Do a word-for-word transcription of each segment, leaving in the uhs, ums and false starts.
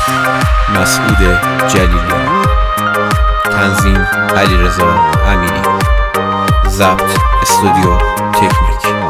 مسعود جلیلی، تنظیم علیرضا امیری، ضبط استودیو تکنیک.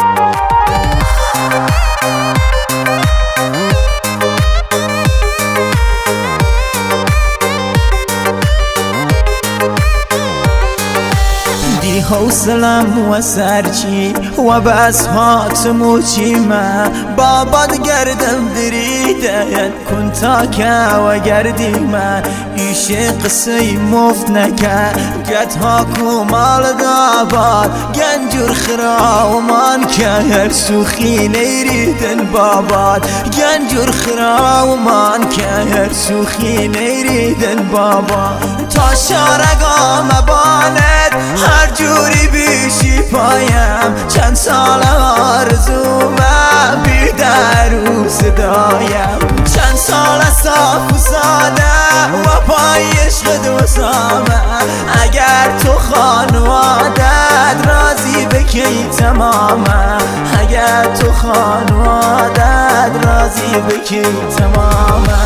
حوصلم و سرچی و بس هاتمو چیمه باباد گردم دریده کن تا که و گردیمه ایش قصه مفت نکه گت ها کمال داباد گنجور خرا و من که هر سوخی نیریدن باباد گنجور خرا و من که هر سوخی نیریدن باباد تا شارگام بالد هر جوری بیشی پایم چند سال آرزومه بی درو صدایم چند سال صاف و ساده و پای عشق دوستامه اگر تو خانوادت راضی بکی تمامه اگر تو خانوادت راضی بکی تمامه.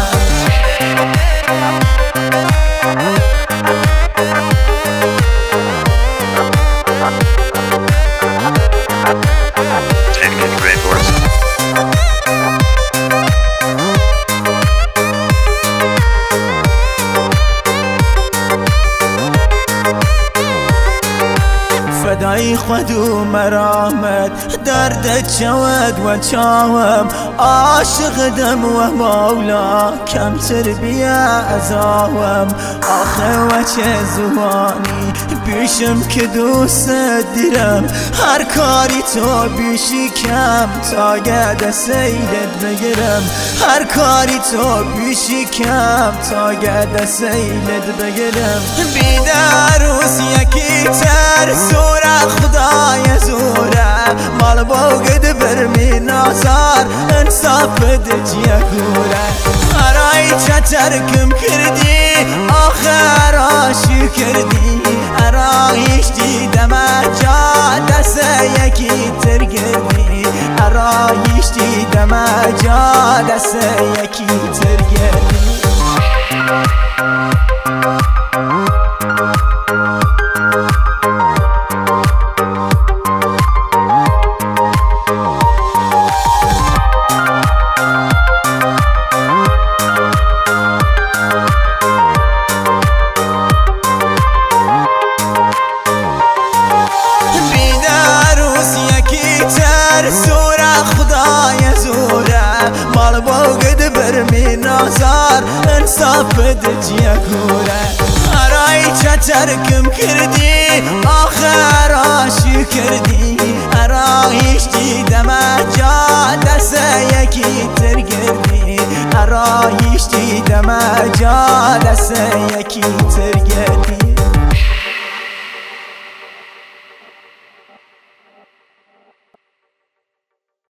فدای خود و مرامت درد چود و چاوم عاشق دم و مولا کم تربیه ازاوم آخه و چه زبانی بیشم که دوست دیرم هر کاری تو بیشی کم تا گد سیدت بگیرم هر کاری تو بیشی کم تا گد سیدت بگیرم بی دروس یکی تر سوره خدای زوره مال باگد برمی نازار انصاف دجیه کوره ارای چترکم کردی آخر آشی کردی ارایش دیدم جا دست یکی ترگردی ارایش دیدم جا دست یکی ترگردی. سوره خدای زوره مال باگد برمی نازار انصاف دجیه کوره ارای چترکم کردی آخر آشی کردی ارایش دیدم جا دست یکی ترگردی ارایش دیدم جا دست یکی ترگردی.